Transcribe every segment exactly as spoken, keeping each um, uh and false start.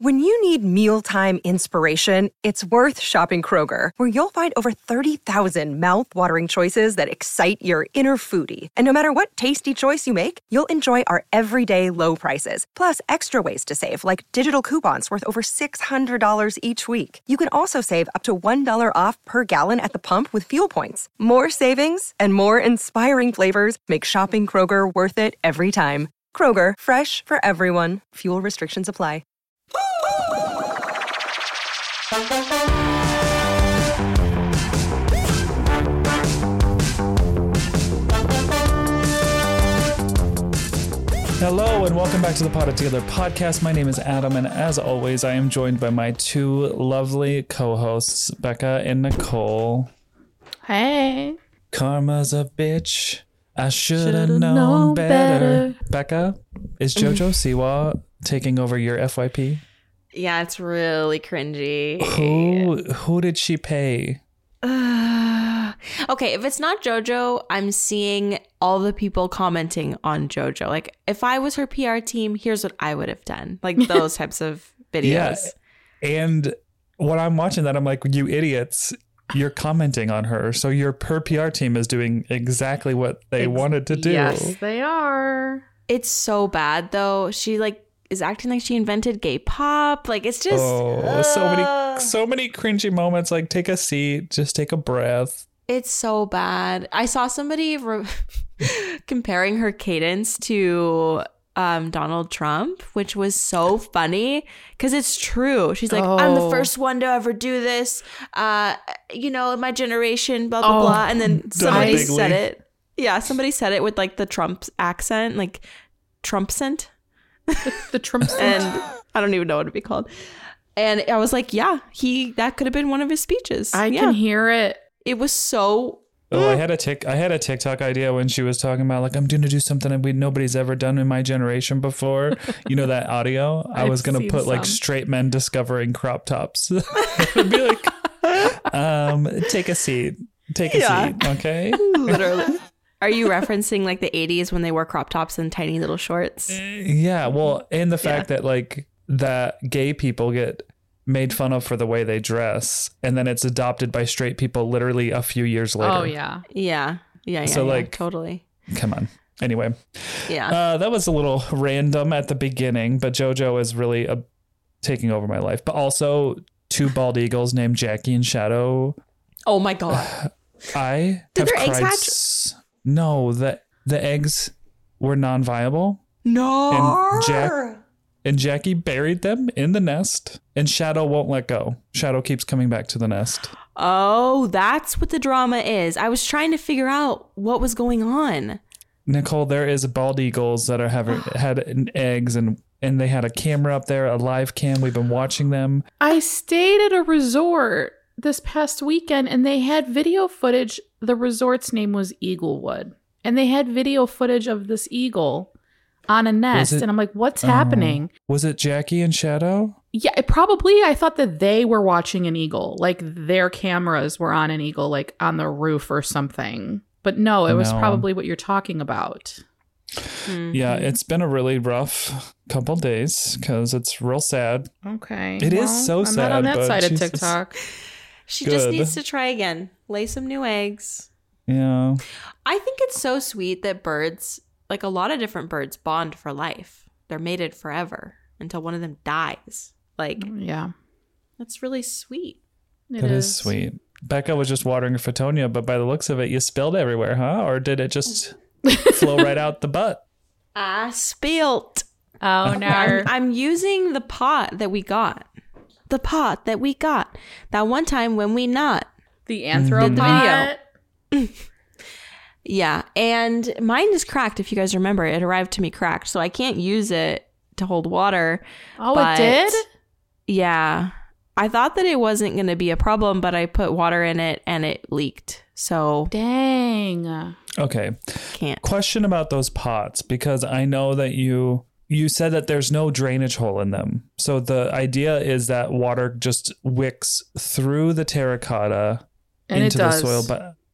When you need mealtime inspiration, it's worth shopping Kroger, where you'll find over thirty thousand mouth-watering choices that excite your inner foodie. And no matter what tasty choice you make, you'll enjoy our everyday low prices, plus extra ways to save, like digital coupons worth over six hundred dollars each week. You can also save up to one dollar off per gallon at the pump with fuel points. More savings and more inspiring flavors make shopping Kroger worth it every time. Kroger, fresh for everyone. Fuel restrictions apply. Hello and welcome back to the Pot It Together podcast. My name is Adam, and as always, I am joined by my two lovely co-hosts, Becca and Nicole. Hey. Karma's a bitch. I should have known, known better. better. Becca, is JoJo Siwa taking over your F Y P? Yeah, it's really cringy. Who who did she pay? Uh, okay, if it's not JoJo, I'm seeing all the people commenting on JoJo. Like, if I was her P R team, here's what I would have done. Like those types of videos. Yeah. And when I'm watching that, I'm like, you idiots, you're commenting on her. So your her P R team is doing exactly what they it's, wanted to do. Yes, they are. It's so bad, though. She, like, is acting like she invented gay pop. Like, it's just oh uh, so many so many cringy moments. Like, take a seat, just take a breath. It's so bad. I saw somebody re- comparing her cadence to um Donald Trump, which was so funny because it's true. She's like, oh. I'm the first one to ever do this, uh you know, in my generation, blah blah oh, blah. And then somebody said it yeah somebody said it with like the Trump accent, like Trumpcent. The, the Trump and I don't even know what it'd be called. And I was like, yeah, he that could have been one of his speeches. I yeah. can hear it. It was so. Oh, I had a tic. I had a TikTok idea when she was talking about like I'm going to do something that we nobody's ever done in my generation before. You know that audio? I was going to put some. like straight men discovering crop tops. It'd be like, um, take a seat, take a yeah. seat, okay? Literally. Are you referencing like the eighties when they wore crop tops and tiny little shorts? Yeah, well, and the fact yeah. that like that gay people get made fun of for the way they dress, and then it's adopted by straight people literally a few years later. Oh yeah, yeah, yeah. yeah so yeah, like, totally. Come on. Anyway, yeah, uh, that was a little random at the beginning, but JoJo is really uh, taking over my life. But also two bald eagles named Jackie and Shadow. Oh my god! I did have their eggs cried hatch? S- no, the the eggs were non-viable. No, and Jack. And Jackie buried them in the nest, and Shadow won't let go. Shadow keeps coming back to the nest. Oh, that's what the drama is. I was trying to figure out what was going on. Nicole, there is bald eagles that are having had eggs, and and they had a camera up there, a live cam. We've been watching them. I stayed at a resort this past weekend, and they had video footage. The resort's name was Eaglewood, and they had video footage of this eagle on a nest, it, and I'm like, what's uh, happening? Was it Jackie and Shadow? Yeah, it probably. I thought that they were watching an eagle, like their cameras were on an eagle, like on the roof or something. But no, it was no. probably what you're talking about. Mm-hmm. Yeah, it's been a really rough couple days because it's real sad. Okay, it well, is so I'm sad. I'm not on that side of TikTok. She good. just needs to try again. Lay some new eggs. Yeah, I think it's so sweet that birds. Like a lot of different birds bond for life. They're mated forever until one of them dies. Like, yeah, that's really sweet. It that is. is sweet. Becca was just watering a Fatonia, but by the looks of it, you spilled everywhere, huh? Or did it just flow right out the butt? I spilt. Oh, no. I'm, I'm using the pot that we got. The pot that we got. That one time when we not. The anthropod. Video. Yeah, and mine is cracked. If you guys remember, it arrived to me cracked, so I can't use it to hold water. Oh, it did? Yeah. I thought that it wasn't going to be a problem, but I put water in it and it leaked. So dang. Okay. Can't. Question about those pots, because I know that you you said that there's no drainage hole in them. So the idea is that water just wicks through the terracotta and into it does. the soil, but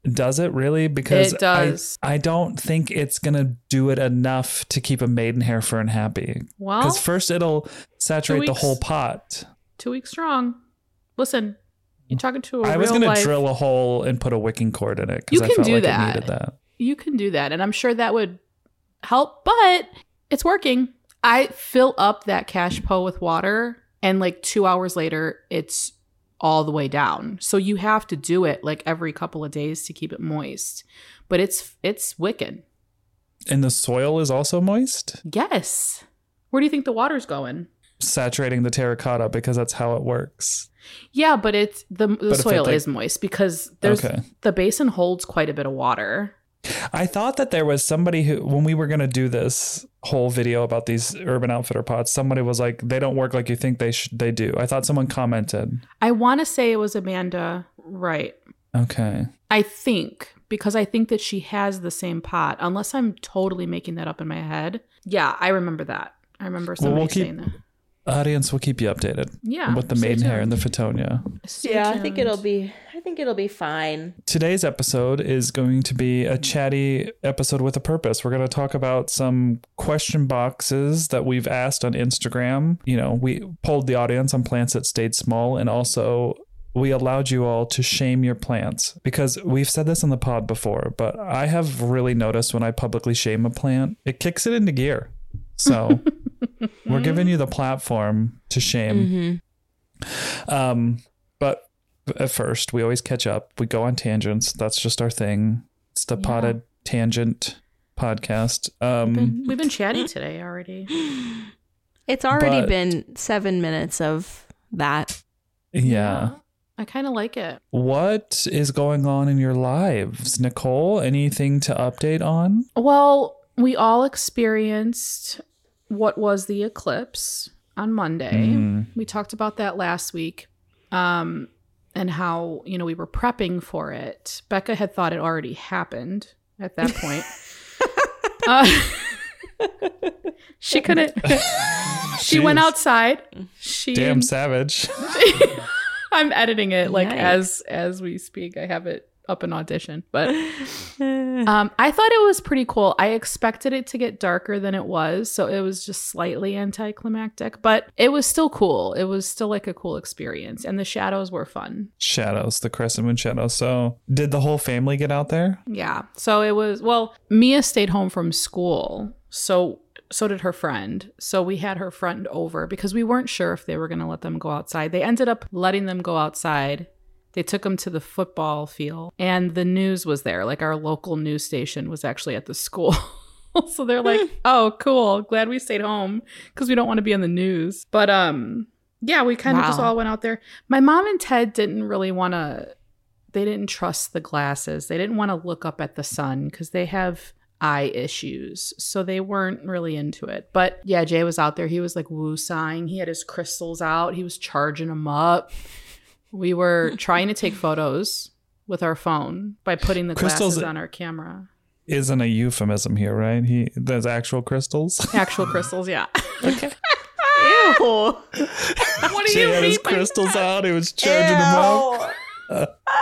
Does it really? Because it does. I, I don't think it's going to do it enough to keep a maidenhair fern happy. Well, because first it'll saturate the whole pot. Two weeks strong. Listen, you're talking to a I real was going to life... drill a hole and put a wicking cord in it You because I can felt do like that. it needed that. You can do that, and I'm sure that would help, but it's working. I fill up that Cash Po with water, and like two hours later, it's all the way down. So you have to do it like every couple of days to keep it moist. But it's it's wicked. And the soil is also moist? Yes. Where do you think the water's going? Saturating the terracotta, because that's how it works. Yeah, but it's the the but soil like, is moist because there's okay. the basin holds quite a bit of water. I thought that there was somebody who, when we were going to do this whole video about these Urban Outfitter pots, somebody was like, they don't work like you think they sh- they do. I thought someone commented. I want to say it was Amanda Wright. Okay. I think, because I think that she has the same pot, unless I'm totally making that up in my head. Yeah, I remember that. I remember somebody well, we'll keep, saying that. Audience will keep you updated. Yeah. With the maidenhair and the Fittonia. Stay yeah, tuned. I think it'll be I think it'll be fine. Today's episode is going to be a chatty episode with a purpose. We're going to talk about some question boxes that we've asked on Instagram. You know, we polled the audience on plants that stayed small, and also we allowed you all to shame your plants, because we've said this on the pod before, but I have really noticed when I publicly shame a plant, it kicks it into gear. So we're giving you the platform to shame. Mm-hmm. Um, but at first, we always catch up. We go on tangents. That's just our thing. It's the yeah. Potted Tangent podcast. Um, we've, been, we've been chatty today already. It's already but, been seven minutes of that. Yeah. yeah. I kind of like it. What is going on in your lives, Nicole? Anything to update on? Well, we all experienced what was the eclipse on Monday. Mm. We talked about that last week, um, and how, you know, we were prepping for it. Becca had thought it already happened at that point. uh, she couldn't. she Jeez. went outside. She damn savage. I'm editing it like nice. as as we speak. I have it up in Audition, but um, I thought it was pretty cool. I expected it to get darker than it was, so it was just slightly anticlimactic, but it was still cool. It was still like a cool experience, and the shadows were fun. Shadows, the crescent moon shadows. So did the whole family get out there? Yeah. So it was, well, Mia stayed home from school, so so did her friend. So we had her friend over because we weren't sure if they were going to let them go outside. They ended up letting them go outside. They took them to the football field, and the news was there. Like, our local news station was actually at the school. So they're like, oh, cool. Glad we stayed home because we don't want to be on the news. But um, yeah, we kind of wow. just all went out there. My mom and Ted didn't really want to, they didn't trust the glasses. They didn't want to look up at the sun because they have eye issues. So they weren't really into it. But yeah, Jay was out there. He was like woo-sawing. He had his crystals out. He was charging them up. We were trying to take photos with our phone by putting the crystals glasses on our camera. Isn't a euphemism here, right? He there's actual crystals. Actual crystals, yeah. Okay. Ew. What do Jay you had mean? his crystals out. He was charging Ew. them up. Uh,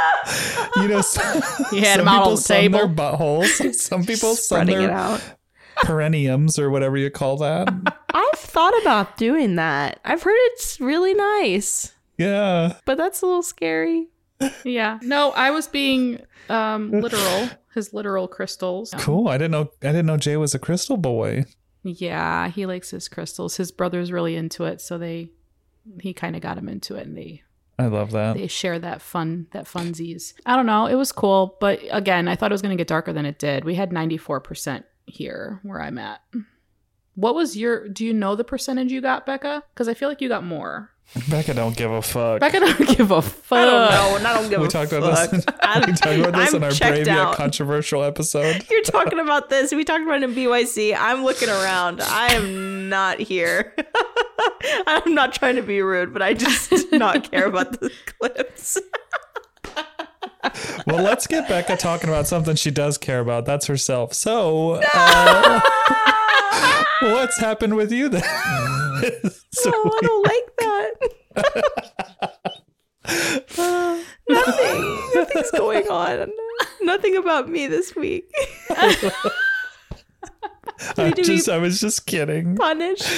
you know, some, he had some them out people on the sun table. their buttholes. Some people sun Spreading their it out. perenniums or whatever you call that. I've thought about doing that. I've heard it's really nice. Yeah. But that's a little scary. Yeah. No, I was being um, literal. His literal crystals. Cool. I didn't know. I didn't know Jay was a crystal boy. Yeah, he likes his crystals. His brother's really into it, so they he kind of got him into it, and they. I love that. They share that fun, that funsies. I don't know. It was cool, but again, I thought it was going to get darker than it did. We had ninety-four percent here where I'm at. What was your? Do you know the percentage you got, Becca? Because I feel like you got more. Becca don't give a fuck. Becca don't give a fuck. I don't know. And I don't give we a talked fuck. About this, we talked about this I'm in our checked Bravia out. controversial episode. You're talking about this. We talked about it in B Y C. I'm looking around. I am not here. I'm not trying to be rude, but I just did not care about the clips. Well, let's get Becca talking about something she does care about. That's herself. So, uh, what's happened with you then? So oh, I don't like that. uh, nothing. Nothing's going on. Nothing nothing about me this week. I just, I was just kidding. Punished.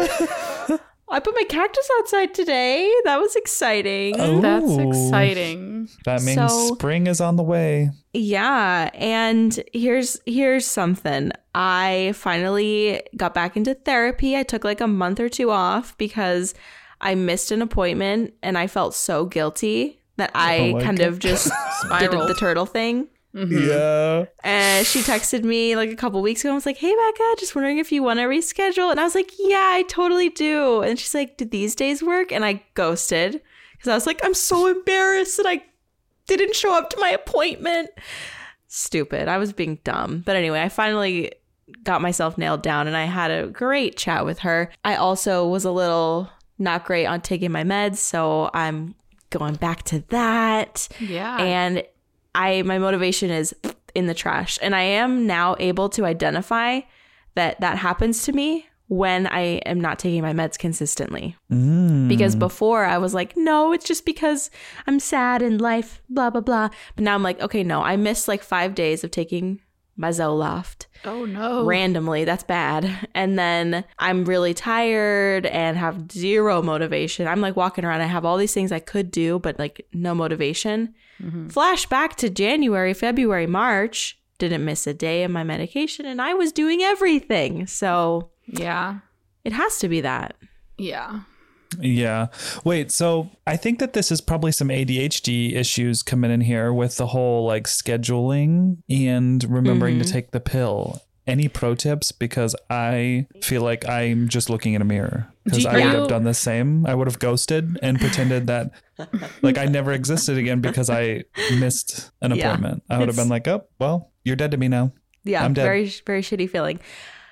I put my cactus outside today. That was exciting. Oh, that's exciting. That means so, spring is on the way. Yeah, and here's here's something. I finally got back into therapy. I took like a month or two off because I missed an appointment and I felt so guilty that I oh kind God. of just did the turtle thing. Mm-hmm. Yeah. And she texted me like a couple weeks ago and was like, hey, Becca, just wondering if you want to reschedule. And I was like, yeah, I totally do. And she's like, did these days work? And I ghosted because I was like, I'm so embarrassed that I didn't show up to my appointment. Stupid. I was being dumb. But anyway, I finally got myself nailed down and I had a great chat with her. I also was a little not great on taking my meds, so I'm going back to that. Yeah. And I my motivation is in the trash. And I am now able to identify that that happens to me when I am not taking my meds consistently. Mm. Because before I was like, no, it's just because I'm sad in life, blah, blah, blah. But now I'm like, okay, no, I missed like five days of taking my Zoloft. Oh, no. Randomly. That's bad. And then I'm really tired and have zero motivation. I'm like walking around. I have all these things I could do, but like no motivation. Mm-hmm. Flash back to January, February, March. Didn't miss a day of my medication and I was doing everything. So yeah, it has to be that. Yeah. Yeah. Wait, so I think that this is probably some A D H D issues coming in here with the whole like scheduling and remembering mm-hmm. to take the pill. Any pro tips? Because I feel like I'm just looking in a mirror because I would you... have done the same. I would have ghosted and pretended that like I never existed again because I missed an appointment. Yeah, I would have been like, oh, well, you're dead to me now. Yeah. I'm dead. Very, very shitty feeling.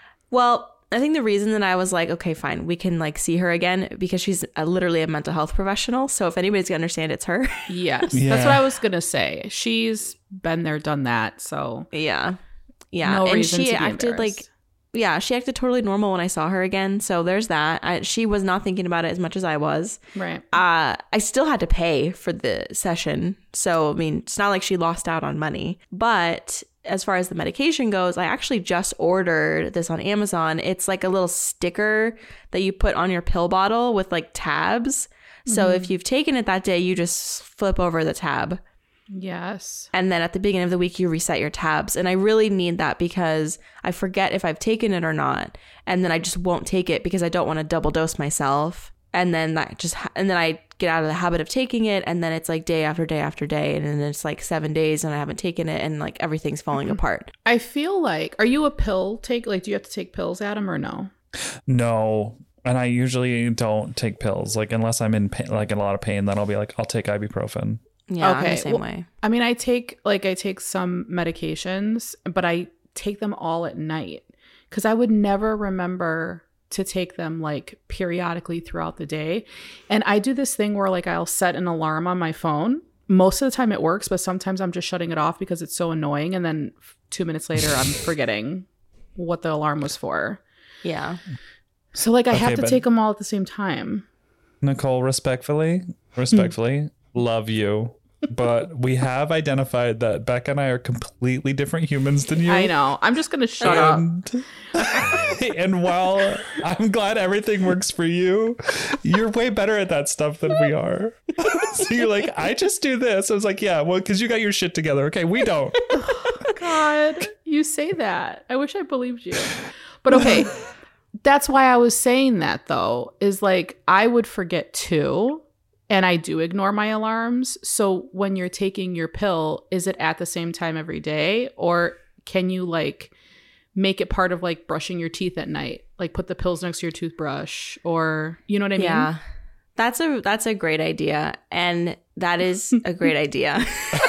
Well, I think the reason that I was like, okay, fine, we can like see her again because she's a, literally a mental health professional. So if anybody's gonna understand, it's her. Yes. Yeah. That's what I was going to say. She's been there, done that. So yeah. Yeah. No and reason she to be acted like, yeah, she acted totally normal when I saw her again. So there's that. I, she was not thinking about it as much as I was. Right. Uh, I still had to pay for the session. So, I mean, it's not like she lost out on money. But as far as the medication goes, I actually just ordered this on Amazon. It's like a little sticker that you put on your pill bottle with like tabs. So mm-hmm. if you've taken it that day, you just flip over the tab. Yes. And then at the beginning of the week, you reset your tabs. And I really need that because I forget if I've taken it or not. And then I just won't take it because I don't want to double dose myself. And then that just, ha- and then I get out of the habit of taking it. And then it's like day after day after day. And then it's like seven days and I haven't taken it and like everything's falling apart. I feel like, are you a pill take? Like, do you have to take pills, Adam, or no? No. And I usually don't take pills, like unless I'm in pain, like in a lot of pain, then I'll be like, I'll take ibuprofen. Yeah, okay. the same well, way. I mean, I take like I take some medications, but I take them all at night because I would never remember to take them like periodically throughout the day. And I do this thing where like I'll set an alarm on my phone. Most of the time it works, but sometimes I'm just shutting it off because it's so annoying. And then two minutes later, I'm forgetting what the alarm was for. Yeah. So like I okay, have to but take them all at the same time. Nicole, respectfully, respectfully, love you. But we have identified that Becca and I are completely different humans than you. I know. I'm just going to shut and, up. And while I'm glad everything works for you, you're way better at that stuff than we are. So you're like, I just do this. I was like, yeah, well, because you got your shit together. Okay, we don't. Oh, God, you say that. I wish I believed you. But okay, that's why I was saying that, though, is like I would forget too. And I do ignore my alarms. So when you're taking your pill, is it at the same time every day? Or can you like make it part of like brushing your teeth at night? Like put the pills next to your toothbrush or you know what I mean? Yeah. That's a that's a great idea. And that is a great idea.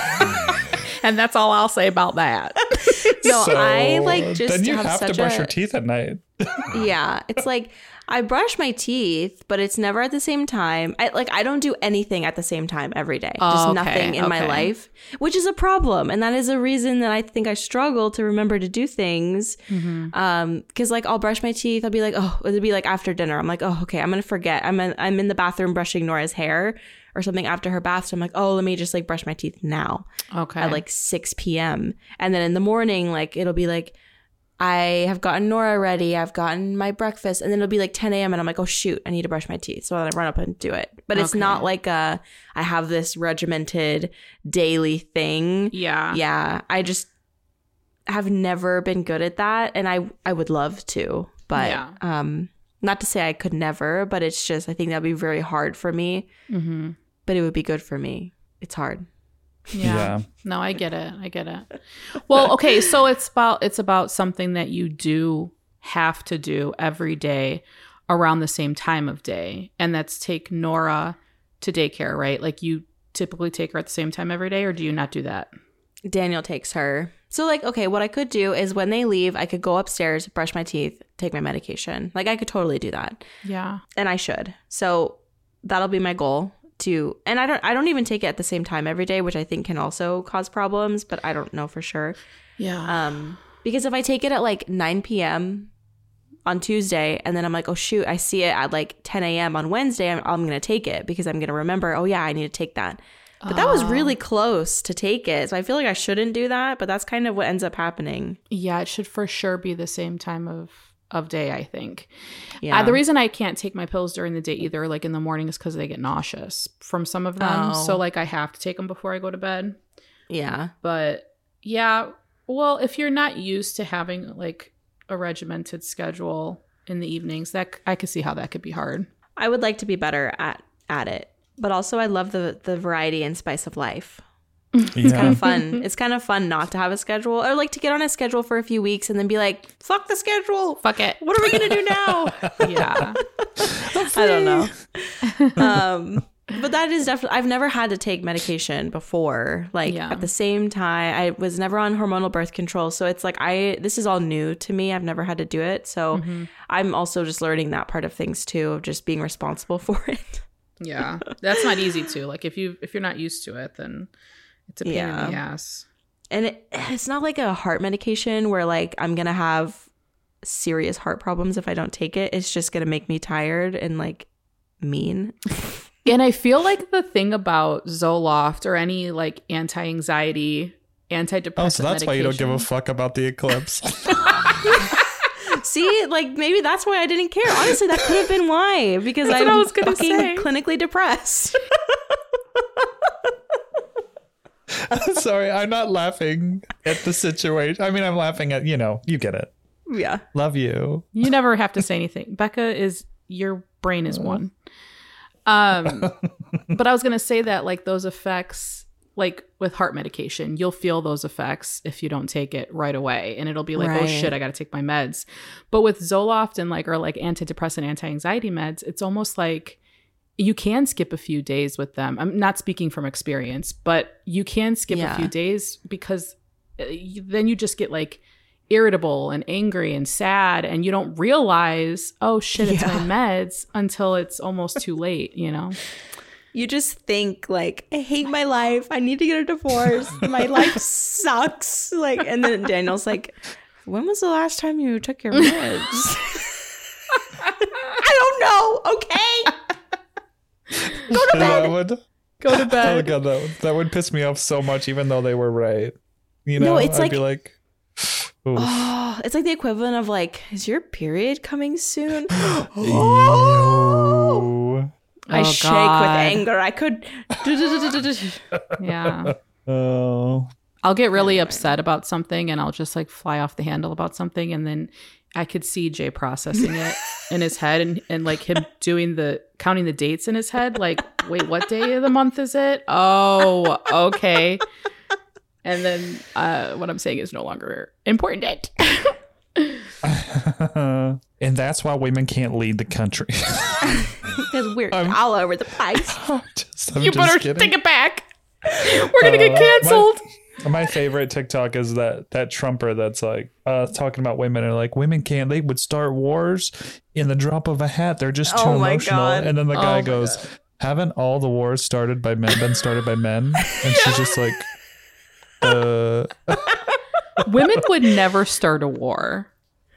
And that's all I'll say about that. No, so, I like just then you have, have such to brush a, your teeth at night. Yeah. It's like I brush my teeth, but it's never at the same time. I like I don't do anything at the same time every day. Oh, Just okay, nothing in okay. my life, which is a problem. And that is a reason that I think I struggle to remember to do things. Mm-hmm. Um, because like I'll brush my teeth. I'll be like, oh, it'll be like after dinner. I'm like, oh, okay, I'm going to forget. I'm in, I'm in the bathroom brushing Nora's hair or something after her bath. So I'm like, oh, let me just like brush my teeth now. Okay. At like six p.m. And then in the morning, like it'll be like, I have gotten Nora ready. I've gotten my breakfast. And then it'll be like ten a.m. and I'm like, oh, shoot, I need to brush my teeth. So I run up and do it. But it's okay. not like a, I have this regimented daily thing. Yeah. Yeah. I just have never been good at that. And I, I would love to. But yeah. um, not to say I could never, but it's just, I think that'd be very hard for me. Mm-hmm. But it would be good for me. It's hard. Yeah. yeah. No, I get it. I get it. Well, okay, so it's about it's about something that you do have to do every day around the same time of day. And that's take Nora to daycare, right? Like you typically take her at the same time every day, or do you not do that? Daniel takes her. So like, okay, what I could do is when they leave, I could go upstairs, brush my teeth, take my medication. Like I could totally do that. Yeah. And I should. So that'll be my goal. To and I don't I don't even take it at the same time every day, which I think can also cause problems, but I don't know for sure. Yeah. Um, because if I take it at like nine p.m. on Tuesday and then I'm like, oh shoot, I see it at like ten a.m. on Wednesday, I'm, I'm gonna take it because I'm gonna remember. Oh yeah, I need to take that. But that was really close to take it, so I feel like I shouldn't do that. But that's kind of what ends up happening. Yeah, it should for sure be the same time of. of day, I think. Yeah. Uh, the reason I can't take my pills during the day either, like in the morning, is because they get nauseous from some of them. Oh. So like I have to take them before I go to bed. Yeah. But yeah, well, if you're not used to having like a regimented schedule in the evenings, that I could see how that could be hard. I would like to be better at at it, but also I love the the variety and spice of life. It's yeah. kind of fun. It's kind of fun not to have a schedule, or like to get on a schedule for a few weeks and then be like, fuck the schedule. Fuck it. What are we going to do now? Yeah. I don't know. Um, but that is definitely, I've never had to take medication before. Like yeah. at the same time, I was never on hormonal birth control. So it's like, I, this is all new to me. I've never had to do it. So mm-hmm. I'm also just learning that part of things too, of just being responsible for it. Yeah. That's not easy too. Like if you, if you're not used to it, then it's a pain yeah. in the ass. And it, it's not like a heart medication where like I'm going to have serious heart problems if I don't take it. It's just going to make me tired and like mean. And I feel like the thing about Zoloft or any like anti-anxiety, antidepressant Oh, so that's medication, why you don't give a fuck about the eclipse. See, like maybe that's why I didn't care. Honestly, that could have been why. Because I'm I was gonna fucking say. clinically depressed. I'm sorry, I'm not laughing at the situation. I mean, I'm laughing at, you know, you get it. Yeah. Love you. You never have to say anything. Becca is, your brain is one. Um, but I was going to say that like those effects, like with heart medication, you'll feel those effects if you don't take it right away. And it'll be like, right. oh shit, I got to take my meds. But with Zoloft and like, or like antidepressant, anti-anxiety meds, it's almost like, you can skip a few days with them. I'm not speaking from experience, but you can skip yeah. a few days because then you just get like irritable and angry and sad and you don't realize, oh shit, it's yeah. my meds until it's almost too late, you know? You just think like, I hate my life. I need to get a divorce. My life sucks. Like, and then Daniel's like, when was the last time you took your meds? I don't know. Okay. Go to bed. That would, Go to bed. Oh god, that would, that would piss me off so much, even though they were right. You know, no, it's I'd like, be like, oh, it's like the equivalent of like, is your period coming soon? oh, I oh, shake God. with anger. I could. Yeah. Oh. I'll get really upset about something and I'll just like fly off the handle about something, and then I could see Jay processing it in his head and, and like him doing the counting the dates in his head. Like, wait, what day of the month is it? Oh, okay. And then uh, what I'm saying is no longer important. And that's why women can't lead the country. Because we're I'm, all over the place. I'm just, I'm you just better kidding. take it back. We're going to uh, get canceled. My, my favorite TikTok is that that Trumper that's like uh, talking about women and like, women can't, they would start wars in the drop of a hat. They're just too oh emotional. God. And then the guy oh goes, God. haven't all the wars started by men been started by men? And she's just like, uh. Women would never start a war.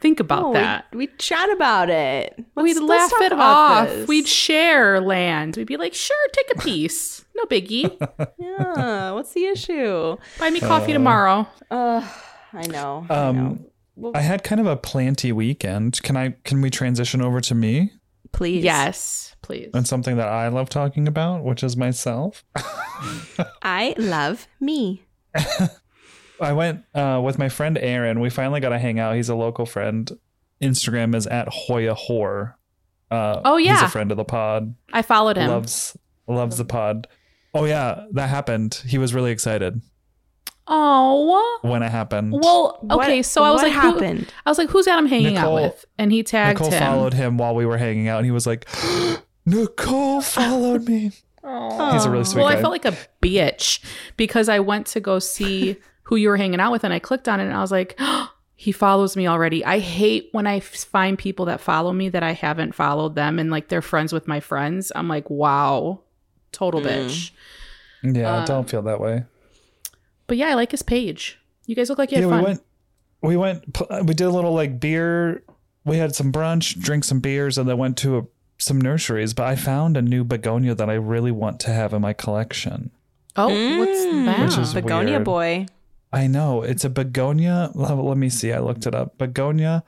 Think about no, that. We would chat about it. Let's, we'd let's laugh it about off. This. We'd share land. We'd be like, sure, take a piece. No biggie. Yeah. What's the issue? Buy me coffee Uh, tomorrow. Uh, I know. Um, I know. Well, I had kind of a planty weekend. Can I? Can we transition over to me please. Yes, please. and something that I love talking about, which is myself? I love me. I went uh, with my friend Aaron. We finally got to hang out. He's a local friend. Instagram is at Hoya Whore. Uh, Oh, yeah. he's a friend of the pod. I followed him. Loves loves the pod. Oh yeah, that happened. He was really excited Oh. when it happened. Well, okay, What- so I was what like, who- happened? I was like, who's Adam hanging Nicole- out with? And he tagged Nicole him. followed him while we were hanging out, and he was like, "Nicole followed me." Oh. He's a really sweet Well, guy. I felt like a bitch because I went to go see who you were hanging out with, and I clicked on it, and I was like, he follows me already. I hate when I f- find people that follow me that I haven't followed them, and like they're friends with my friends. I'm like, wow, total Mm. bitch. Yeah, Um, don't feel that way. But yeah, I like his page. You guys look like you had Yeah, fun. we went. We went. pl- We did a little like beer. We had some brunch, drank some beers, and then went to a, some nurseries. But I found a new begonia that I really want to have in my collection. Oh, what's Mm. that? Which is Begonia weird. boy. I know it's a begonia. Let, let me see. I looked it up. Begonia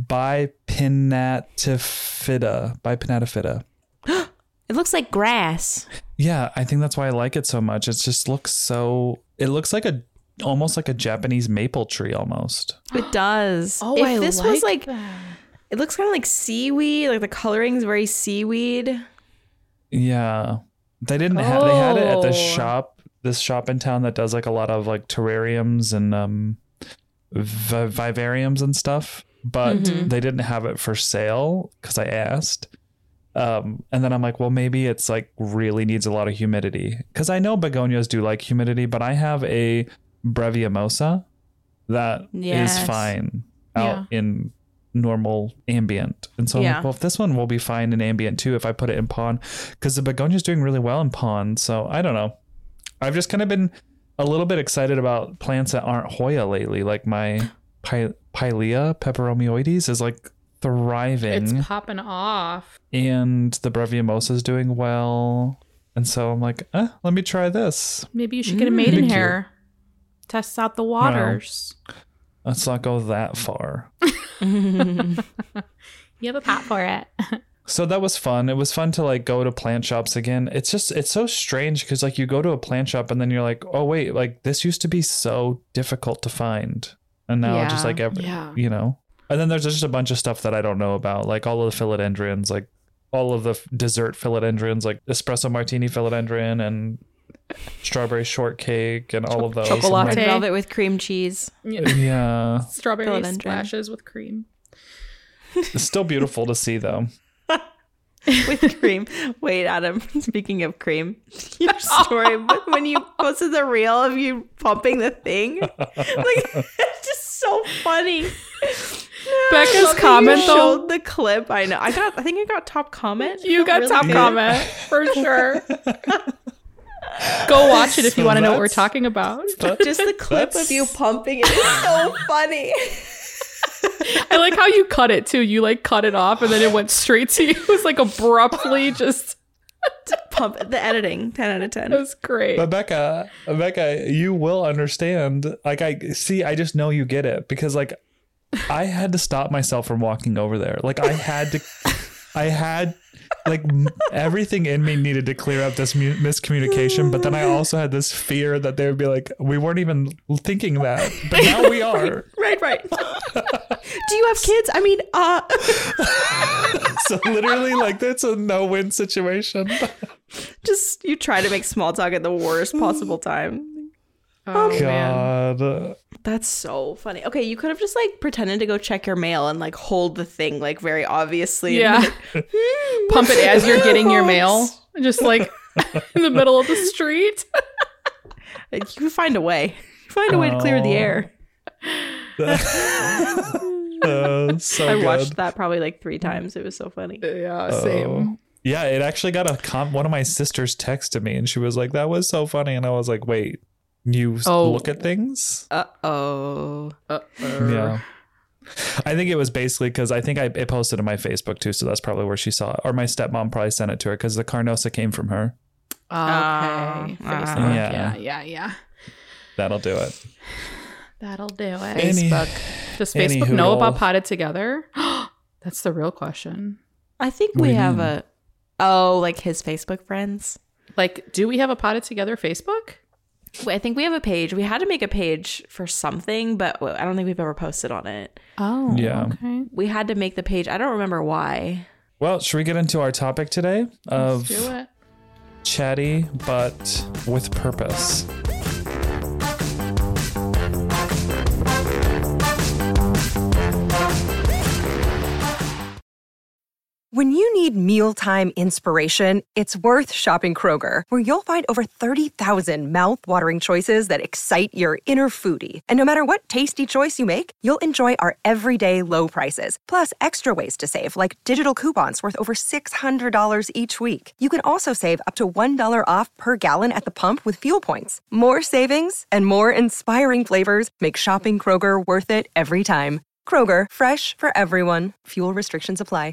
bipinnatifida. Bipinnatifida. It looks like grass. Yeah, I think that's why I like it so much. It just looks so. It looks like a almost like a Japanese maple tree almost. It does. Oh, if I this like was like, that. it looks kind of like seaweed. Like the coloring's very seaweed. Yeah, they didn't have. They had it at Oh. this shop. This shop in town that does like a lot of like terrariums and um, vi- vivariums and stuff. But Mhm. they didn't have it for sale because I asked. Um, and then I'm like, well, maybe it's like really needs a lot of humidity because I know begonias do like humidity, but I have a Breviomosa that is Yes. fine out Yeah. in normal ambient. And so I'm Yeah. like, well, if this one will be fine in ambient too, if I put it in pond, because the begonia is doing really well in pond. So I don't know. I've just kind of been a little bit excited about plants that aren't Hoya lately. Like my Pi- Pilea peperomioides is like thriving. It's popping off. And the Breviomosa is doing well. And so I'm like, eh, let me try this. Maybe you should get a Mm. maiden Thank you. hair. Test out the waters. Let's not go that far. You have a pot for it. So that was fun. It was fun to like go to plant shops again. It's just, it's so strange because like you go to a plant shop and then you're like, oh, wait, like this used to be so difficult to find. And now just Yeah. like, every, Yeah. you know, and then there's just a bunch of stuff that I don't know about, like all of the philodendrons, like all of the f- dessert philodendrons, like espresso martini philodendron and strawberry shortcake and all of those. Chocolate I'm Red like, latte. velvet with cream cheese. yeah. Strawberry Philodendron. splashes with cream. It's still beautiful to see though. With cream. Wait, Adam, speaking of cream, your story when you posted the reel of you pumping the thing, like it's just so funny. Becca's I love that comment, you though. showed the clip. I know. I got. I think I got top comment. You got Really top good. comment for sure. Go watch it if you So want to know what we're that's- talking about. Just the clip of you pumping. It is so funny. I like how you cut it too. You like cut it off and then it went straight to you. It was like abruptly just. Pump the editing. Ten out of ten. It was great. But Becca, Becca, you will understand. Like I see, I just know you get it because like I had to stop myself from walking over there. Like I had to, I had like m- everything in me needed to clear up this mu- miscommunication. But then I also had this fear that they would be like, we weren't even thinking that, but now we are. Right, right. Do you have kids? I mean, uh. So literally, like that's a no-win situation. Just you try to make small talk at the worst possible time. oh, man. God. That's so funny. Okay, you could have just like pretended to go check your mail and like hold the thing like very obviously. and Yeah. be like, "Hmm, Pump it as you're getting your folks." mail. Just like in the middle of the street. Like, you can find a way. Find a way to clear the Oh. air. Uh, so I good. watched that probably like three times. It was so funny. Yeah, Oh. Yeah, it actually got a com. One of my sisters texted me and she was like, that was so funny. And I was like, wait, you s- Oh. look at things? Uh oh. Uh-oh. Yeah. I think it was basically because I think I it posted on my Facebook too, so that's probably where she saw it. Or my stepmom probably sent it to her because the Carnosa came from her. Okay. Uh, Facebook. Yeah. yeah, yeah, yeah. That'll do it. That'll do it. Any, Facebook. Does Facebook know about Potted Together? That's the real question. I think we have mean? a, oh, like his Facebook friends. Like, do we have a Potted Together Facebook? I think we have a page. We had to make a page for something, but I don't think we've ever posted on it. Oh, yeah. Okay. We had to make the page. I don't remember why. Well, should we get into our topic today of Let's do it. Chatty but with purpose? When you need mealtime inspiration, it's worth shopping Kroger, where you'll find over thirty thousand mouth-watering choices that excite your inner foodie. And no matter what tasty choice you make, you'll enjoy our everyday low prices, plus extra ways to save, like digital coupons worth over six hundred dollars each week. You can also save up to one dollar off per gallon at the pump with fuel points. More savings and more inspiring flavors make shopping Kroger worth it every time. Kroger, fresh for everyone. Fuel restrictions apply.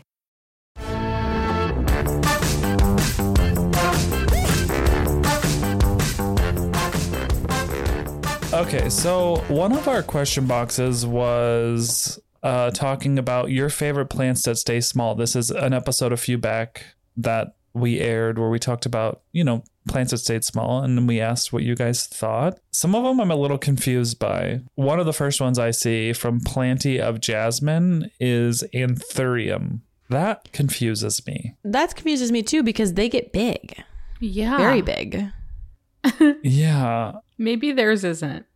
Okay, so one of our question boxes was uh, talking about your favorite plants that stay small. This is an episode a few back that we aired where we talked about, you know, plants that stayed small, and we asked what you guys thought. Some of them I'm a little confused by. One of the first ones I see from Planty of Jasmine is Anthurium. That confuses me. That confuses me too because they get big. Yeah. Very big. Yeah. Maybe theirs isn't.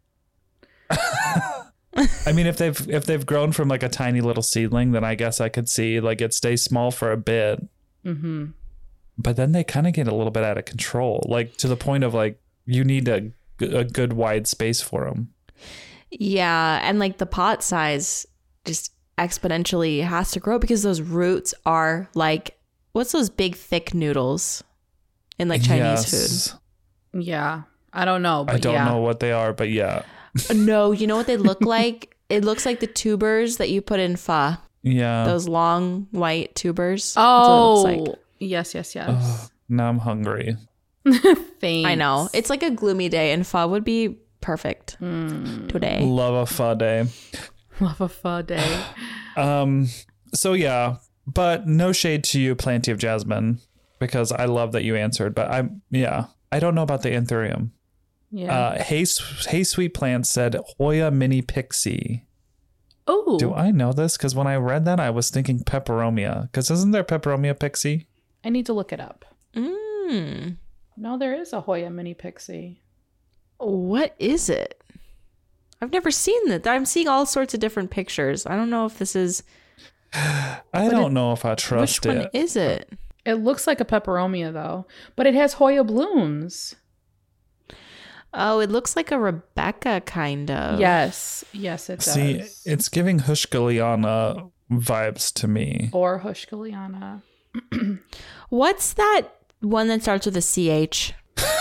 I mean, if they've if they've grown from like a tiny little seedling, then I guess I could see like it stays small for a bit. Mm-hmm. But then they kind of get a little bit out of control, like to the point of like you need a, a good wide space for them. Yeah. And like the pot size just exponentially has to grow because those roots are like, what's those big thick noodles in like Chinese yes. food? Yeah. I don't know. But I don't yeah. know what they are, but yeah. No, you know what they look like? It looks like the tubers that you put in pho. Yeah. Those long white tubers. Oh, That's what it looks like. yes, yes, yes. Oh, now I'm hungry. Thanks. I know. It's like a gloomy day and pho would be perfect mm. today. Love a pho day. Love a pho day. Um. So yeah, but no shade to you, Planty of Jasmine, because I love that you answered. But I'm yeah, I don't know about the Anthurium. Yeah. Uh, hey, hey, sweet plant said Hoya mini pixie. Oh. Do I know this? Because when I read that, I was thinking peperomia. Because isn't there peperomia pixie? I need to look it up. Mm. No, there is a Hoya mini pixie. What is it? I've never seen that. I'm seeing all sorts of different pictures. I don't know if this is. I don't it, know if I trust which it. Which one is it? It looks like a peperomia though, but it has Hoya blooms. Oh, it looks like a Rebecca kind of. Yes. Yes, it does. See, it's giving Hushkaliana vibes to me. Or Hushkaliana. What's that one that starts with a C H?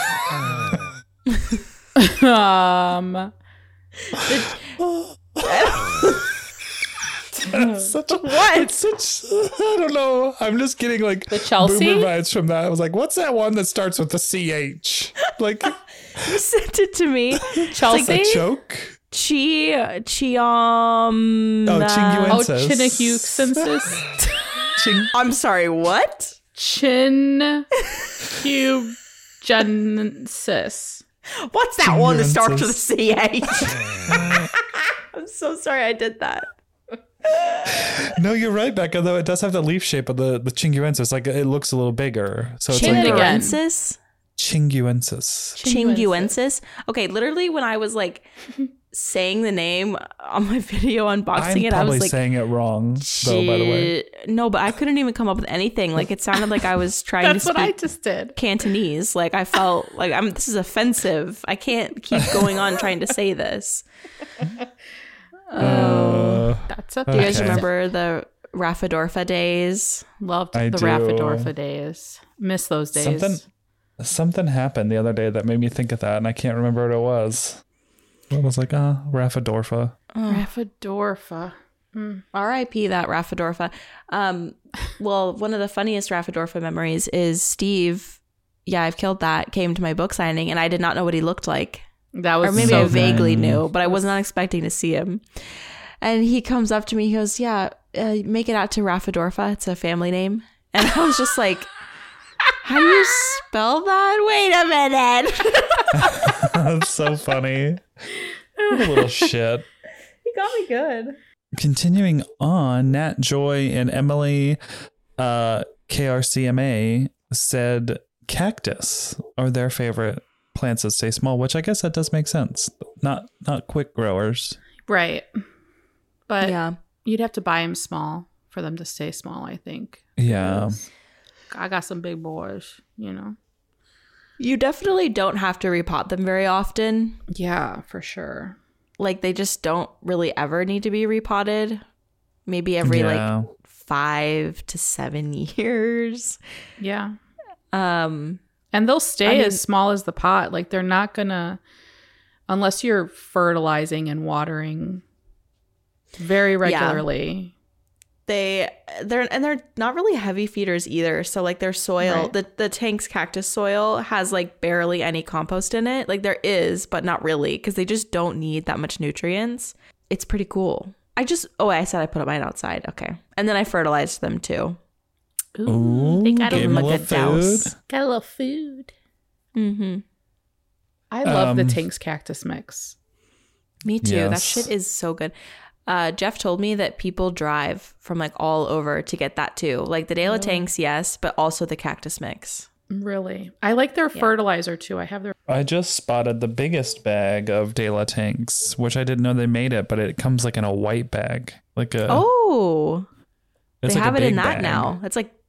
um. That's such a, what? It's such, I don't know. I'm just getting like the Chelsea boomer vibes from that. I was like, what's that one that starts with the C H? Like, you sent it to me. Chelsea? Like a choke? Chi, Chiam. Oh, Chinguensis. Oh, Chinnahucensis. Ching. I'm sorry, what? Chinhugensis. What's that one that starts with a C H? I'm so sorry I did that. No, you're right, Becca, though it does have the leaf shape of the, the Chinguensis. Like, it looks a little bigger. So it's like Chinguensis? Chinguensis. Chinguensis? Okay, literally when I was like saying the name on my video unboxing I'm it, I was like saying it wrong, though, by the way. No, but I couldn't even come up with anything. Like, it sounded like I was trying That's to speak what I just did. Cantonese. Like, I felt like I'm this is offensive. I can't keep going on trying to say this. Uh, That's a Do you guys remember the Raffadorfa days? Loved I the do. Raffadorfa days. Miss those days. Something, something happened the other day that made me think of that, and I can't remember what it was. I was like, ah, oh, Raffadorfa. Oh. Raffadorfa. Mm. R I P that Raffadorfa. Um, well, one of the funniest Raffadorfa memories is Steve. Yeah, I've killed that. Came to my book signing, and I did not know what he looked like. That was, or maybe so I vaguely good. knew, but I was not expecting to see him. And he comes up to me. He goes, "Yeah, uh, make it out to Raffadorfa. It's a family name." And I was just like, "How do you spell that? Wait a minute." That's so funny. What a little shit. He got me good. Continuing on, Nat Joy and Emily uh, K R C M A said cactus are their favorite plants that stay small, which I guess that does make sense. Not not quick growers. Right. But yeah, you'd have to buy them small for them to stay small, I think. Yeah. I got some big boys, you know. You definitely don't have to repot them very often. Yeah, for sure. Like, they just don't really ever need to be repotted. Maybe every Yeah. like five to seven years. Yeah. Um, and they'll stay I mean, as small as the pot. Like, they're not gonna, unless you're fertilizing and watering very regularly. Yeah. They they're and they're not really heavy feeders either. So like their soil, Right. the the tank's cactus soil has like barely any compost in it. Like there is, but not really, because they just don't need that much nutrients. It's pretty cool. I just oh I said I put mine outside. Okay, and then I fertilized them too. Ooh, Ooh, they got gave a, them a like little a douse. food. got a little food. Mm-hmm. I love the Um, Tinks cactus mix. Me too. That Yes. shit is so good. Uh, Jeff told me that people drive from like all over to get that too. Like the De La Tanks, yes, but also the cactus mix. Really, I like their fertilizer too. I have their. I just spotted the biggest bag of De La Tanks, which I didn't know they made it, but it comes like in a white bag. Like a Oh, it's they like a have it in big that bag. now. It's like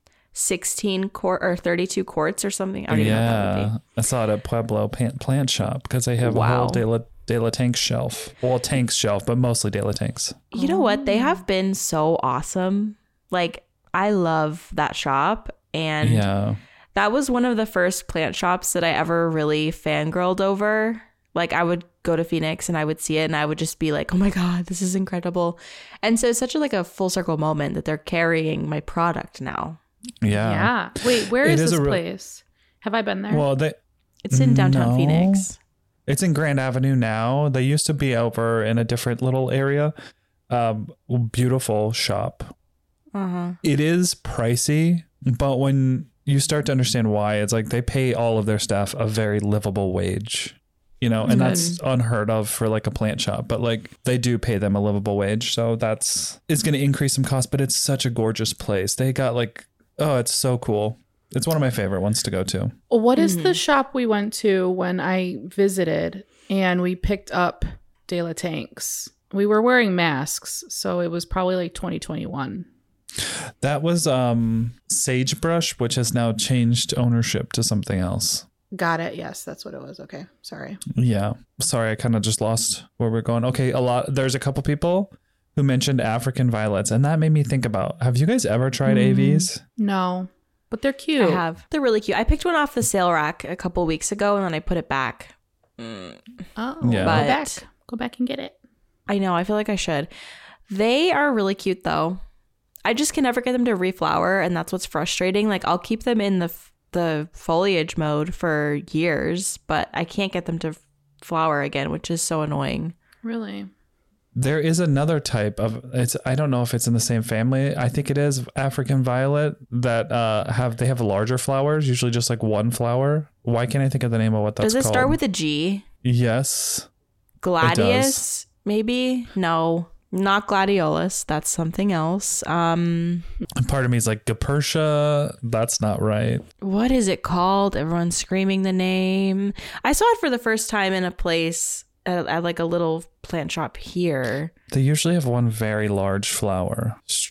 sixteen quart or thirty-two quarts or something. I don't even know what that would Yeah, be. I saw it at Pueblo Plant, plant Shop because they have a Wow. whole De La, De La Tanks shelf. Well, Tanks shelf, but mostly De La Tanks. You know what? They have been so awesome. Like, I love that shop. And Yeah. that was one of the first plant shops that I ever really fangirled over. Like, I would go to Phoenix and I would see it and I would just be like, oh my God, this is incredible. And so it's such a, like a full circle moment that they're carrying my product now. Yeah. Yeah. Wait, where It is is this a real- place? Have I been there? Well, they It's in downtown No. Phoenix. it's in Grand Avenue now. They used to be over in a different little area. Um, beautiful shop. Uh-huh. It is pricey, but when you start to understand why, it's like they pay all of their staff a very livable wage, you know, and that's unheard of for like a plant shop, but like they do pay them a livable wage. So that's, it's going to increase some cost, but it's such a gorgeous place. They got like, oh, it's so cool. It's one of my favorite ones to go to. What is the shop we went to when I visited and we picked up De La Tanks? We were wearing masks, so it was probably like twenty twenty-one. That was um Sagebrush, which has now changed ownership to something else. Got it. Yes, that's what it was. Okay. Sorry. Yeah. Sorry, I kind of just lost where we're going. Okay, a lot there's a couple people who mentioned African violets, and that made me think about, have you guys ever tried A Vs? No, but they're cute. I have. They're really cute. I picked one off the sale rack a couple weeks ago and then I put it back. Oh, Yeah. go But- back. Go back and get it. I know. I feel like I should. They are really cute though. I just can never get them to reflower, and that's what's frustrating. Like I'll keep them in the f- the foliage mode for years, but I can't get them to f- flower again, which is so annoying. Really? There is another type of, it's I don't know if it's in the same family. I think it is African violet that uh have they have larger flowers, usually just like one flower. Why can't I think of the name of what that's Does it called? start with a G? Yes. Gladius? Maybe? No, not gladiolus. That's something else. Um, Part of me is like Gapersha. That's not right. what is it called? Everyone's screaming the name. I saw it for the first time in a place at, at like a little plant shop here. They usually have one very large flower. S-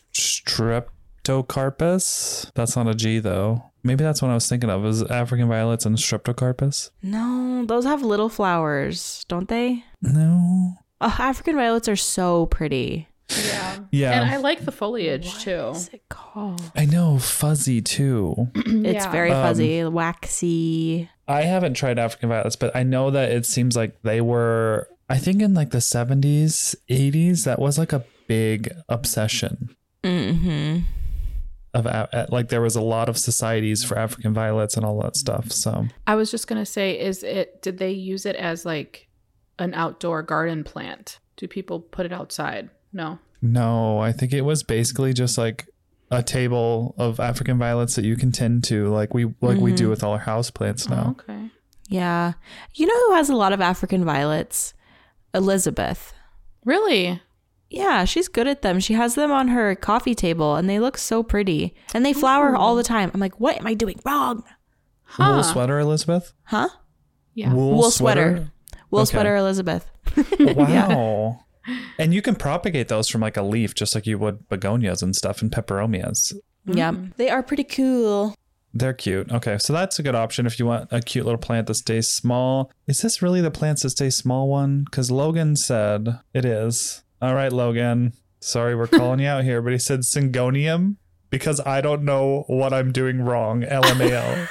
Streptocarpus. That's not a G though. Maybe that's what I was thinking of. Is African violets and Streptocarpus? No, those have little flowers, don't they? No. Oh, African violets are so pretty. Yeah. Yeah. And I like the foliage too. What's it called? I know, fuzzy too. It's Yeah. very Um, fuzzy, waxy. I haven't tried African violets, but I know that it seems like they were, I think in like the seventies, eighties, that was like a big obsession. Mm-hmm. Of like there was a lot of societies for African violets and all that stuff. So I was just gonna say, is it? Did they use it as like an outdoor garden plant? Do people put it outside? No. No, I think it was basically just like a table of African violets that you can tend to, like we like mm-hmm. we do with all our house plants now. Oh, okay. Yeah, you know who has a lot of African violets? Elizabeth. Really? Yeah, she's good at them. She has them on her coffee table and they look so pretty. And they flower Ooh. all the time. I'm like, what am I doing wrong? Huh. Wool sweater, Elizabeth? Huh? Yeah. Wool, Wool sweater? sweater. Wool okay. sweater, Elizabeth. Wow. Yeah. And you can propagate those from like a leaf, just like you would begonias and stuff and peperomias. Yeah. Mm. They are pretty cool. They're cute. Okay, so that's a good option if you want a cute little plant that stays small. Is this really the plants that stay small one? Because Logan said it is. All right, Logan. Sorry, we're calling you out here, but he said syngonium because I don't know what I'm doing wrong. L M A O.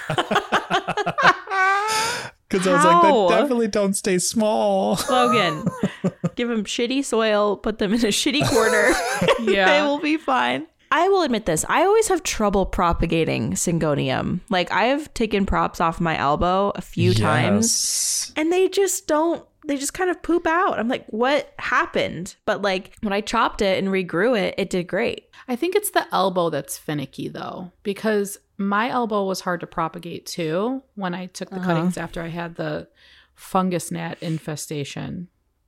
Because I was like, they definitely don't stay small. Logan, give them shitty soil, put them in a shitty corner. Yeah. They will be fine. I will admit this. I always have trouble propagating syngonium. Like, I have taken props off my elbow a few yes. times, and they just don't. They just kind of poop out. I'm like, what happened? But like when I chopped it and regrew it, it did great. I think it's the elbow that's finicky though, because my elbow was hard to propagate too when I took the uh-huh. cuttings after I had the fungus gnat infestation.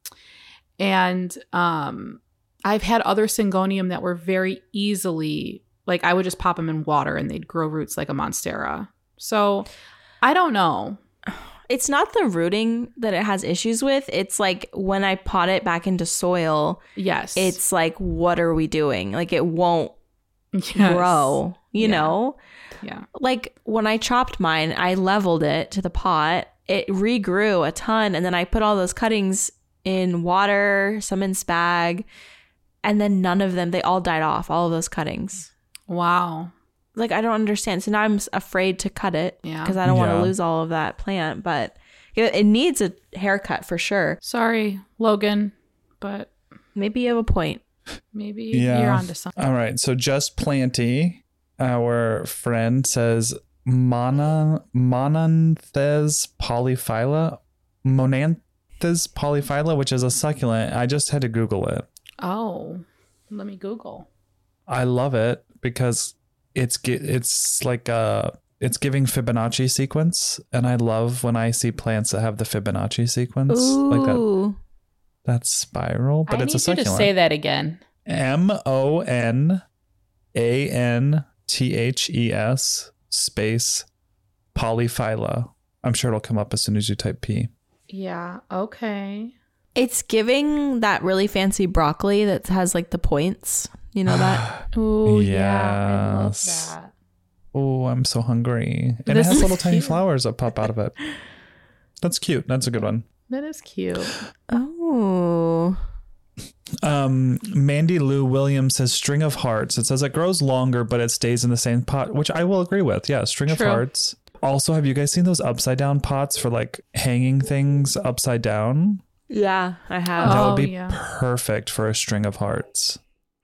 And um, I've had other syngonium that were very easily, like I would just pop them in water and they'd grow roots like a monstera. So I don't know. It's not the rooting that it has issues with. It's like when I pot it back into soil. Yes. It's like, what are we doing? Like it won't yes. grow, you yeah. know? Yeah. Like when I chopped mine, I leveled it to the pot. It regrew a ton. And then I put all those cuttings in water, some in spag. And then none of them, they all died off, all of those cuttings. Wow. Like, I don't understand. So now I'm afraid to cut it yeah. because I don't yeah. want to lose all of that plant. But it, it needs a haircut for sure. Sorry, Logan, but maybe you have a point. Maybe yeah. you're onto something. All right. So Just Planty, our friend, says Mana, Monanthes polyphylla, Monanthes polyphylla, which is a succulent. I just had to Google it. Oh, let me Google. I love it because It's it's like uh it's giving Fibonacci sequence, and I love when I see plants that have the Fibonacci sequence Ooh. like that. That's spiral, but I it's need a succulent. You to say that again. M O N A N T H E S space polyphylla. I'm sure it'll come up as soon as you type P. Yeah. Okay. It's giving that really fancy broccoli that has like the points. You know that? Oh, yes. yeah. I love that. Oh, I'm so hungry. And This it has little is tiny cute. flowers that pop out of it. That's cute. That's a good one. That is cute. Oh. Um, Mandy Lou Williams says string of hearts. It says it grows longer, but it stays in the same pot, which I will agree with. Yeah, string True. of hearts. Also, have you guys seen those upside down pots for like hanging things upside down? Yeah, I have. That Oh, would be yeah. perfect for a string of hearts.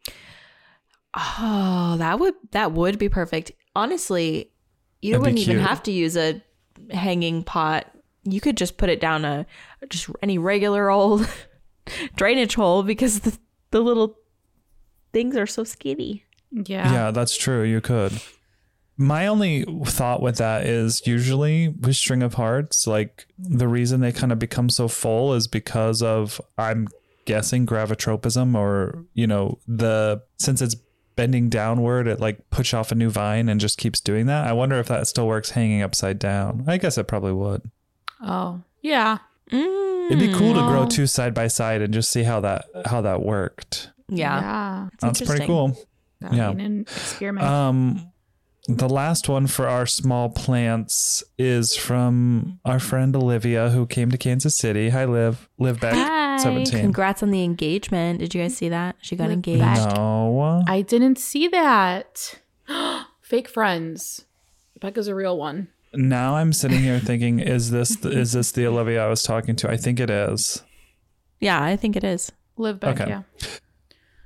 Oh, that would that would be perfect. Honestly, you That'd be wouldn't even cute. have to use a hanging pot. You could just put it down a just any regular old drainage hole because the, the little things are so skinny. Yeah. Yeah, that's true. You could. My only thought with that is usually with string of hearts, like the reason they kind of become so full is because of, I'm guessing, gravitropism, or, you know, the since it's bending downward, it like push off a new vine and just keeps doing that. I wonder if that still works hanging upside down. I guess it probably would. Oh, yeah. Mm. It'd be cool to grow two side by side and just see how that how that worked. Yeah, Yeah. It's That's pretty interesting. cool. That'd Yeah. be an experiment. Um, the last one for our small plants is from our friend Olivia, who came to Kansas City. Hi, Liv. Liv back Hi. seventeen. Congrats on the engagement. Did you guys see that? She got Liv engaged. back. No. I didn't see that. Fake friends. Becca's a real one. Now I'm sitting here thinking, is this the, is this the Olivia I was talking to? I think it is. Yeah, I think it is. Live back, Okay. yeah.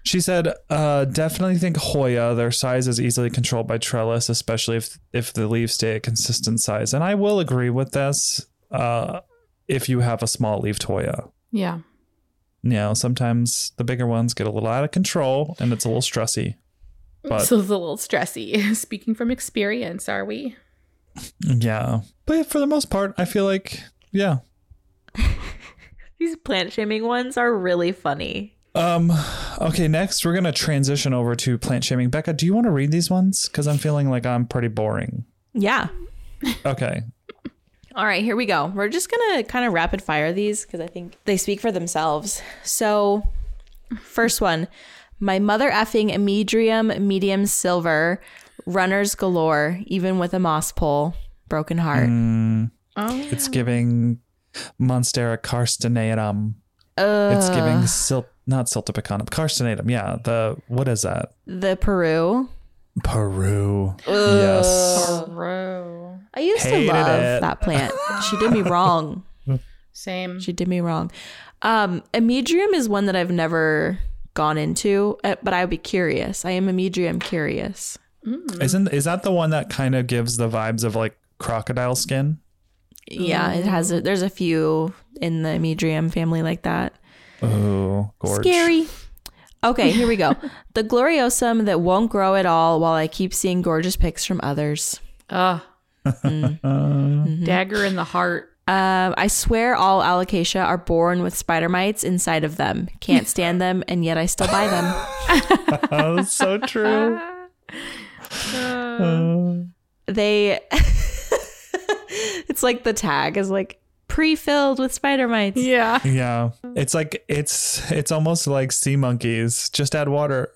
She said, uh, definitely think Hoya. Their size is easily controlled by trellis, especially if if the leaves stay a consistent size. And I will agree with this uh, if you have a small leaved Hoya. Yeah. You know, sometimes the bigger ones get a little out of control and it's a little stressy. But so it's a little stressy. Speaking from experience, are we? Yeah. But for the most part, I feel like, yeah. These plant shaming ones are really funny. Um. Okay, next we're going to transition over to plant shaming. Becca, do you want to read these ones? Because I'm feeling like I'm pretty boring. Yeah. Okay. All right, here we go. We're just going to kind of rapid fire these because I think they speak for themselves. So, first one. My mother effing Emidrium medium silver, runners galore, even with a moss pole, broken heart. Mm, oh. It's giving Monstera carstinatum. Uh, it's giving silt, not Siltopicanum, carstinatum. Yeah, the, what is that? The Peru. Peru. Ugh. Yes. Peru. I used Hated to love it. that plant. She did me wrong. Same. She did me wrong. Um, Emidrium is one that I've never gone into, uh, but I would be curious. I am Emidrium curious. Mm. Isn't is that the one that kind of gives the vibes of like crocodile skin? Yeah, it has. A, there's a few in the Emidrium family like that. Oh, gorge. Scary. Okay, here we go. The Gloriosum that won't grow at all while I keep seeing gorgeous pics from others. Ugh. Mm. Mm-hmm. Dagger in the heart. Um, I swear all Alocasia are born with spider mites inside of them. Can't stand them, and yet I still buy them. Oh, so true. Uh, They... It's like the tag is like pre-filled with spider mites. yeah. Yeah, it's like it's it's almost like sea monkeys. Just add water.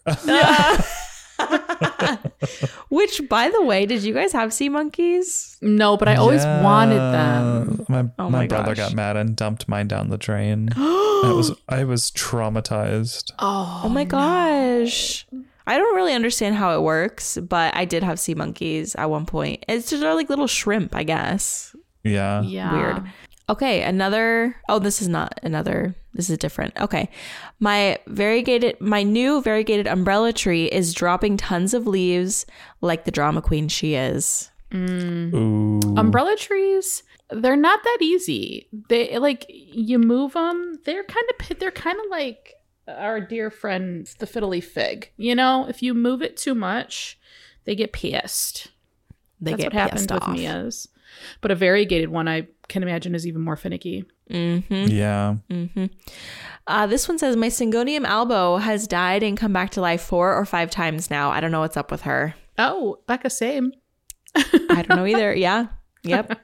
Which, by the way, did you guys have sea monkeys? No, but I always Yeah. wanted them. My Oh my, my brother gosh. got mad and dumped mine down the drain. I was I was traumatized. Oh, Oh my gosh. I don't really understand how it works, but I did have sea monkeys at one point. It's just like little shrimp, I guess. Yeah. Yeah. Weird. Okay, another. Oh, this is not another. This is different. Okay. My variegated, my new variegated umbrella tree is dropping tons of leaves like the drama queen she is. Mm. Ooh. Umbrella trees, they're not that easy. They like you move them. They're kind of they're kind of like our dear friend the fiddly fig. You know, if you move it too much, they get pissed. They That's get what happened pissed with off. Mia's. But a variegated one, I can imagine, is even more finicky. Mm-hmm. Yeah. Mm-hmm. Uh, this one says, my Syngonium albo has died and come back to life four or five times now. I don't know what's up with her. Oh, Becca, same. I don't know either. Yeah. Yep.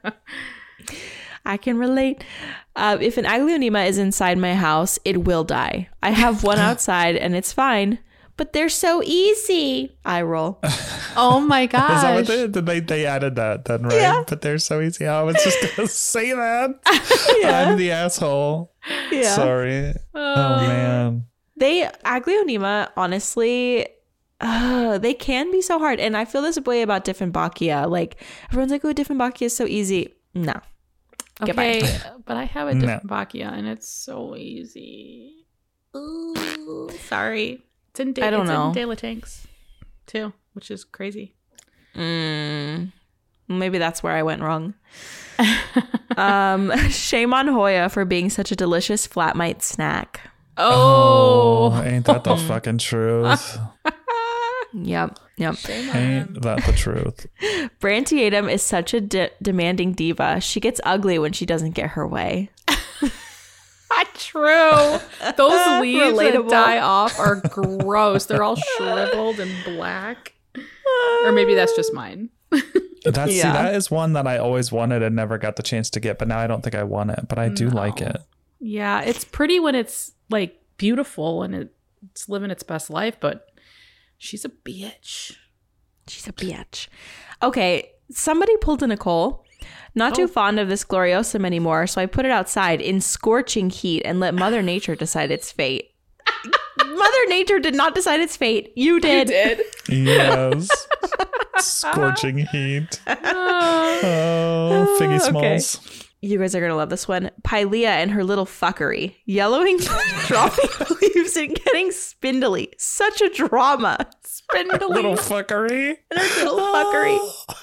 I can relate. Uh, if an Aglaonema is inside my house, it will die. I have one outside and it's fine, but they're so easy. I roll. Oh my gosh. Is that what they, did they they added that then, right? Yeah. But they're so easy. I was just gonna say that. Yeah. I'm the asshole. Yeah. Sorry. Oh man. They, Aglaonema, honestly, uh, they can be so hard. And I feel this way about Dieffenbachia. Like, everyone's like, oh, Dieffenbachia is so easy. No. Okay, Goodbye. but I have a No. Dieffenbachia and it's so easy. Ooh, sorry. It's in, da- I don't it's know. in De La Tanks too, which is crazy. Mm, maybe that's where I went wrong. um, shame on Hoya for being such a delicious flatmite snack. Oh, ain't that the fucking truth? Yep. Yep. Ain't that the truth? Brantiatum is such a de- demanding diva. She gets ugly when she doesn't get her way. true. Those leaves Relatable. that die off are gross. They're all shriveled and black. Or maybe that's just mine. That's see, Yeah. that is one that I always wanted and never got the chance to get, but now I don't think I want it. But I do No. like it. Yeah, it's pretty when it's like beautiful and it's living its best life, but she's a bitch. She's a bitch. Okay, somebody pulled a Nicole. Not Oh. too fond of this Gloriosum anymore, so I put it outside in scorching heat and let Mother Nature decide its fate. Mother Nature did not decide its fate. You did. did. Yes. Scorching heat. Oh, Figgy Okay. Smalls. You guys are going to love this one. Pylea and her little fuckery. Yellowing, dropping leaves, and getting spindly. Such a drama. Spindly. Little fuckery. And her little fuckery.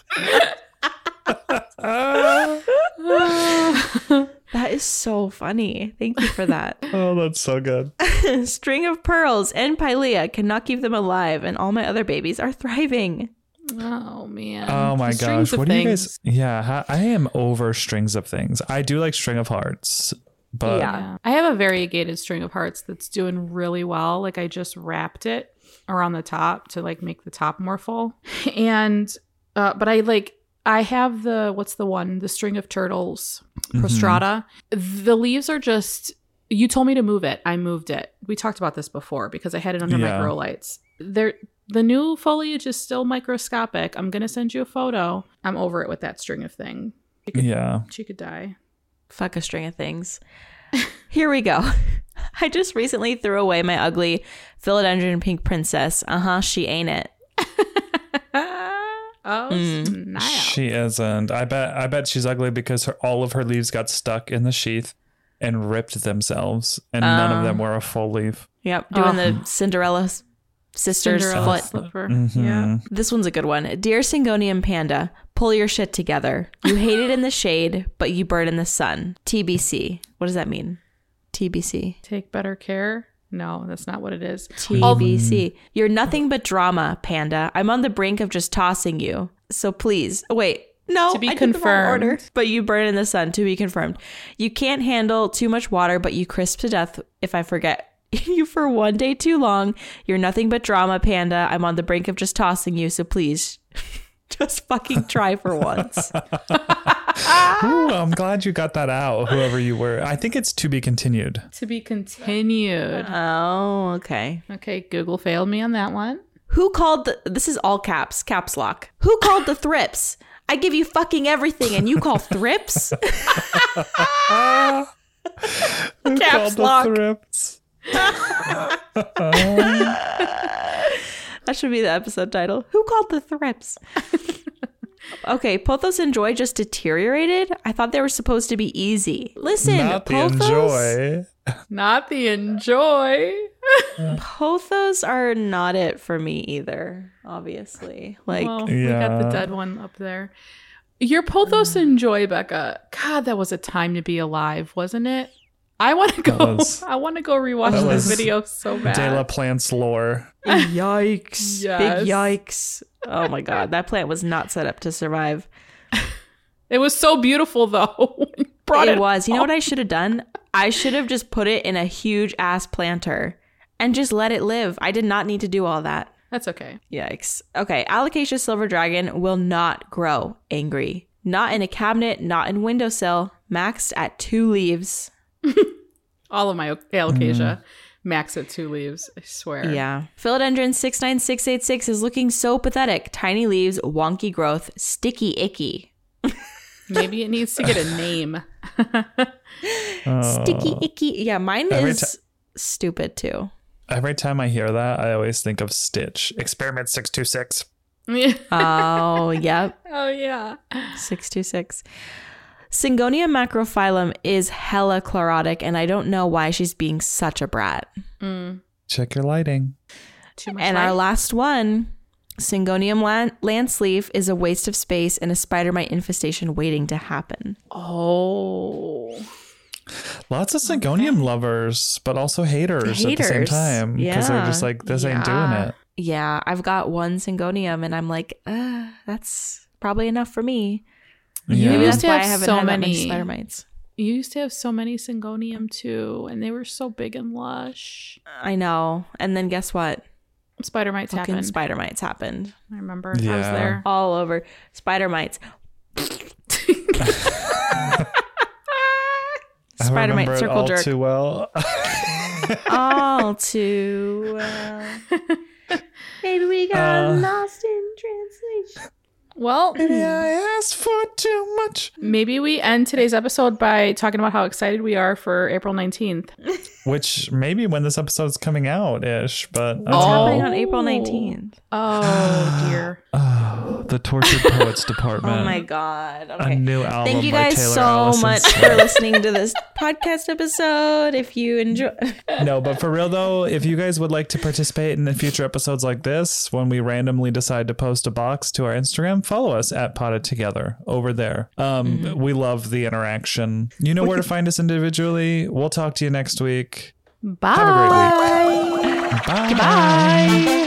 That is so funny. Thank you for that. Oh, that's so good. String of pearls and Pylea cannot keep them alive, and all my other babies are thriving. Oh man. Oh my The gosh. What things. do you guys? Yeah, I am over strings of things. I do like string of hearts, but Yeah. Yeah. I have a variegated string of hearts that's doing really well. Like I just wrapped it around the top to like make the top more full. And uh but I like I have the what's the one? The string of turtles, Prostrata. Mm-hmm. The leaves are just you told me to move it. I moved it. We talked about this before because I had it under Yeah. my grow lights. They're The new foliage is still microscopic. I'm going to send you a photo. I'm over it with that string of thing. She could, yeah. She could die. Fuck a string of things. Here we go. I just recently threw away my ugly philodendron pink princess. Uh-huh, she ain't it. Oh, Mm. snap. She isn't. I bet I bet she's ugly because her all of her leaves got stuck in the sheath and ripped themselves, and none of them were a full leaf. Yep, doing Oh. the Cinderella sister's Cinderella foot. slipper. Mhm. Yeah. This one's a good one. Dear Syngonium panda, pull your shit together. You hate it in the shade, but you burn in the sun. T B C. What does that mean? T B C. Take better care. No, that's not what it is. T B C. You're nothing but drama, panda. I'm on the brink of just tossing you. So please, wait. No, To be I did the wrong confirmed. order. But you burn in the sun. To be confirmed. You can't handle too much water, but you crisp to death if I forget you for one day too long. You're nothing but drama, panda. I'm on the brink of just tossing you. So please, just fucking try for once. Ooh, I'm glad you got that out, whoever you were. I think it's to be continued. To be continued. Oh, okay. Okay, Google failed me on that one. Who called the, this is all caps, caps lock. Who called the thrips? I give you fucking everything and you call thrips? Who Caps called lock. the thrips? That should be the episode title. Who called the thrips? Okay, Pothos and Joy just deteriorated? I thought they were supposed to be easy. Listen, Not the Pothos, enjoy. Not the enjoy. Pothos are not it for me either, obviously. Like, well, we got the Yeah. dead one up there. Your Pothos and Joy, Becca. God, that was a time to be alive, wasn't it? I want to go. was- I want to go rewatch That this was video so bad. De La Plante's lore. yikes. Yes. Big yikes. Oh my God, that plant was not set up to survive. It was so beautiful, though. when you brought It it was. You know what I should have done? I should have just put it in a huge ass planter and just let it live. I did not need to do all that. That's okay. Yikes. Okay, Alocasia silver dragon will not grow angry. Not in a cabinet, not in windowsill. Maxed at two leaves. All of my alocasia max at two leaves. I swear. Yeah. Philodendron six nine six eight six is looking so pathetic. Tiny leaves, wonky growth, sticky icky. Maybe it needs to get a name. Sticky icky. Yeah, mine Every is ti- stupid too. Every time I hear that, I always think of Stitch. Experiment six two six. Oh, yep. Oh, yeah. six two six. Syngonium macrophyllum is hella chlorotic, and I don't know why she's being such a brat. Mm. Check your lighting. Too much And light. our last one, Syngonium lan- lanceleaf, is a waste of space and a spider mite infestation waiting to happen. Oh. Lots of Syngonium lovers, but also haters, at the same Haters. time. Because they're just Yeah. like, this ain't doing Yeah. it. Yeah, I've got one Syngonium, and I'm like, uh, that's probably enough for me. Yeah. Maybe used that's to why I have haven't so had that many many- spider mites. You used to have so many Syngonium, too, and they were so big and lush. I know. And then guess what? Spider mites Fucking happened. spider mites happened. I remember. I was Yeah. there. All over. Spider mites. I Spider mite remember it circle all jerk. too well. All too well. Maybe we got Uh. lost in translation. Well, Maybe I asked for too much. maybe we end today's episode by talking about how excited we are for April nineteenth. Which maybe when this episode's coming out ish, but What's Oh. happening on April nineteenth? Oh, dear. Oh, The Tortured Poets Department. Oh my God. Okay. A new album. Thank you by guys Taylor so Allison much Smith. for listening to this podcast episode. If you enjoy. No, but for real though, if you guys would like to participate in future episodes like this, when we randomly decide to post a box to our Instagram, follow us at Potted Together over there. Um, mm-hmm. We love the interaction. You know where to find us individually. We'll talk to you next week. Bye. Have a great week. Bye. Goodbye.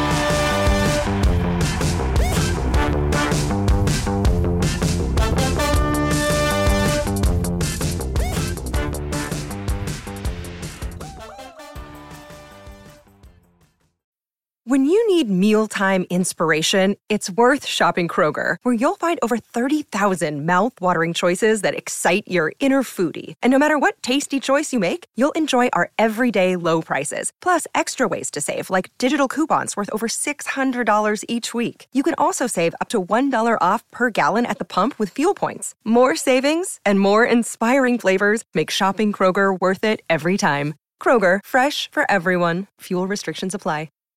When you need mealtime inspiration, it's worth shopping Kroger, where you'll find over thirty thousand mouth-watering choices that excite your inner foodie. And no matter what tasty choice you make, you'll enjoy our everyday low prices, plus extra ways to save, like digital coupons worth over six hundred dollars each week. You can also save up to one dollar off per gallon at the pump with fuel points. More savings and more inspiring flavors make shopping Kroger worth it every time. Kroger, fresh for everyone. Fuel restrictions apply.